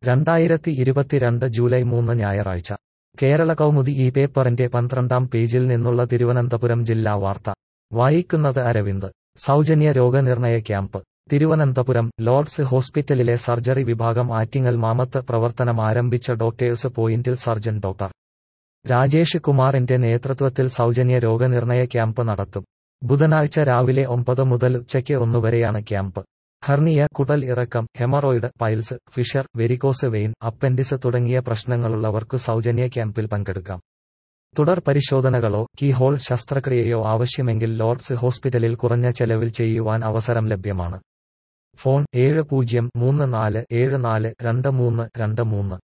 2022 July 3 ഞായറാഴ്ച കേരള കൗമുദി ഈ പേപ്പറിന്റെ 12-ാം പേജിൽ നിന്നുള്ള തിരുവനന്തപുരം ജില്ലാ വാർത്ത വായിക്കുന്നത് അരവിന്ദ്. സൗജന്യ രോഗനിർണയ ക്യാമ്പ്. തിരുവനന്തപുരം ലോർഡ്സ് ഹോസ്പിറ്റലിലെ സർജറി വിഭാഗം ആറ്റിങ്ങൽ മാമത്ത് പ്രവർത്തനം ആരംഭിച്ച ഡോക്ടേഴ്സ് പോയിന്റിൽ സർജൻ ഡോക്ടർ രാജേഷ് കുമാറിന്റെ നേതൃത്വത്തിൽ സൗജന്യ രോഗനിർണയ ക്യാമ്പ് നടത്തും. ബുധനാഴ്ച രാവിലെ 9 മുതൽ ഉച്ചയ്ക്ക് 1 വരെയാണ് ക്യാമ്പ്. ഹെർണിയ, കുടൽ ഇറക്കം, haemorrhoid, piles, fissure, varicose vein, appendix തുടങ്ങിയ പ്രശ്നങ്ങളുള്ളവർക്ക് സൗജന്യ ക്യാമ്പിൽ പങ്കെടുക്കാം. തുടർ പരിശോധനകളോ കീഹോൾ ശസ്ത്രക്രിയയോ ആവശ്യമെങ്കിൽ ലോർഡ്സ് ഹോസ്പിറ്റലിൽ കുറഞ്ഞ ചെലവിൽ ചെയ്യുവാൻ അവസരം ലഭ്യമാണ്. ഫോൺ 703474242323.